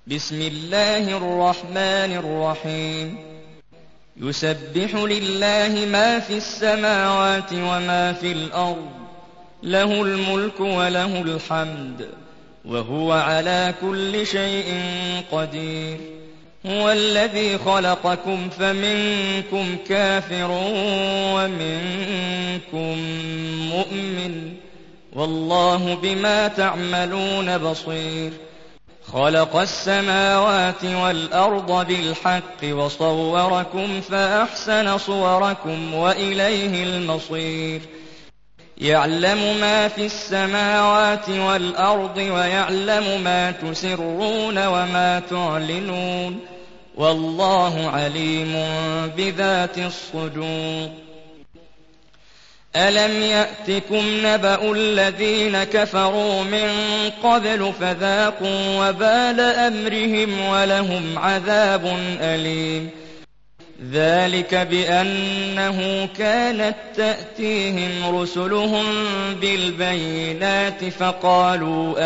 بسم الله الرحمن الرحيم يسبح لله ما في السماوات وما في الأرض له الملك وله الحمد وهو على كل شيء قدير هو الذي خلقكم فمنكم كافر ومنكم مؤمن والله بما تعملون بصير خلق السماوات والأرض بالحق وصوركم فأحسن صوركم وإليه المصير يعلم ما في السماوات والأرض ويعلم ما تسرون وما تعلنون والله عليم بذات الصدور ألم يأتكم نبأ الذين كفروا من قبل فذاقوا وبال أمرهم ولهم عذاب أليم ذلك بأنه كانت تأتيهم رسلهم بالبينات فقالوا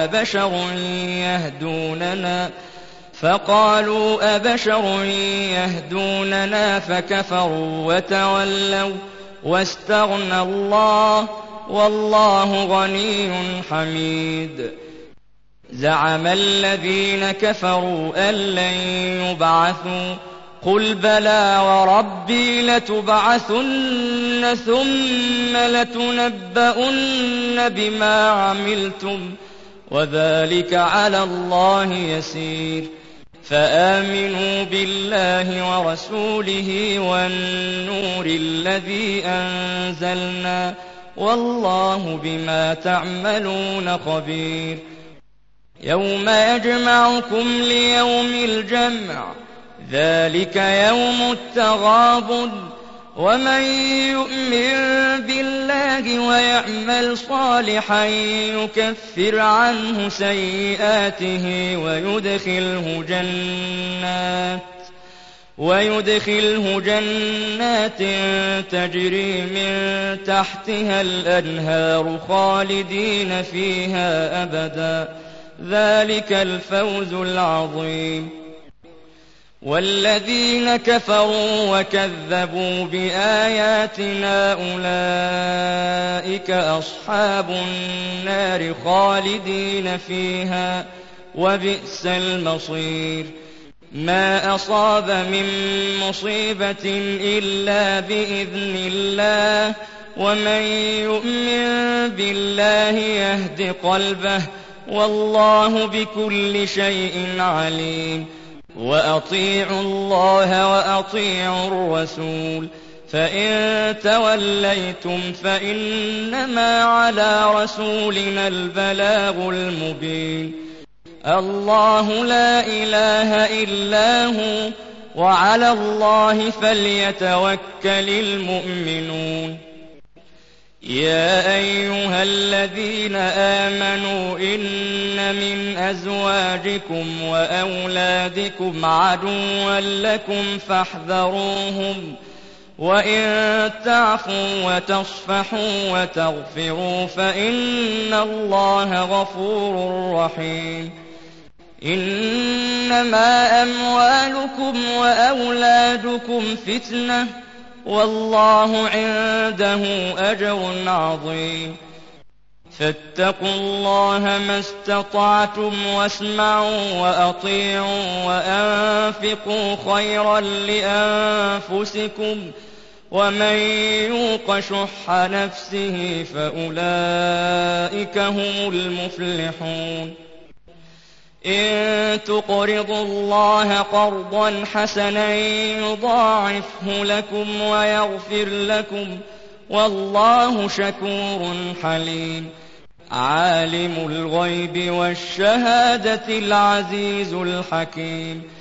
أبشر يهدوننا فكفروا وتولوا واستغنى الله والله غني حميد زعم الذين كفروا أن لن يبعثوا قل بلى وربي لتبعثن ثم لتنبؤن بما عملتم وذلك على الله يسير فآمنوا بالله ورسوله والنور الذي أنزلنا والله بما تعملون خبير يوم يجمعكم ليوم الجمع ذلك يوم التغابن ومن يؤمن بالله ويعمل صالحا يكفر عنه سيئاته ويدخله جنات تجري من تحتها الأنهار خالدين فيها أبدا ذلك الفوز العظيم والذين كفروا وكذبوا بآياتنا أولئك أصحاب النار خالدين فيها وبئس المصير ما أصاب من مصيبة إلا بإذن الله ومن يؤمن بالله يهد قلبه والله بكل شيء عليم وأطيعوا الله وأطيعوا الرسول فإن توليتم فإنما على رسولنا البلاغ المبين الله لا إله إلا هو وعلى الله فليتوكل المؤمنون يا أيها الذين آمنوا إن من أزواجكم وأولادكم عدوا لكم فاحذروهم وإن تعفوا وتصفحوا وتغفروا فإن الله غفور رحيم إنما أموالكم وأولادكم فتنة والله عنده أجر عظيم فاتقوا الله ما استطعتم واسمعوا وأطيعوا وأنفقوا خيرا لأنفسكم ومن يوق شح نفسه فأولئك هم المفلحون إن تقرضوا الله قرضا حسنا يضاعفه لكم ويغفر لكم والله شكور حليم عالم الغيب والشهادة العزيز الحكيم